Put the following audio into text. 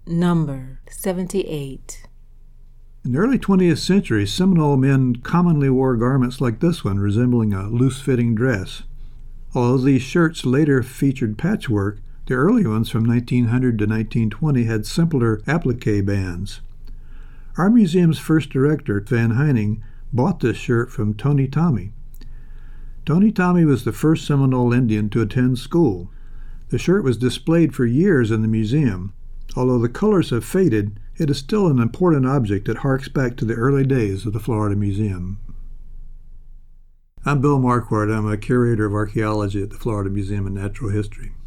Number 78. In the early 20th century, Seminole men commonly wore garments like this one, resembling a loose-fitting dress. Although these shirts later featured patchwork, the early ones from 1900 to 1920 had simpler applique bands. Our museum's first director, Van Heining, bought this shirt from Tony Tommy. Tony Tommy was the first Seminole Indian to attend school. The shirt was displayed for years in the museum. Although the colors have faded, it is still an important object that harks back to the early days of the Florida Museum. I'm Bill Marquardt. I'm a curator of archaeology at the Florida Museum of Natural History.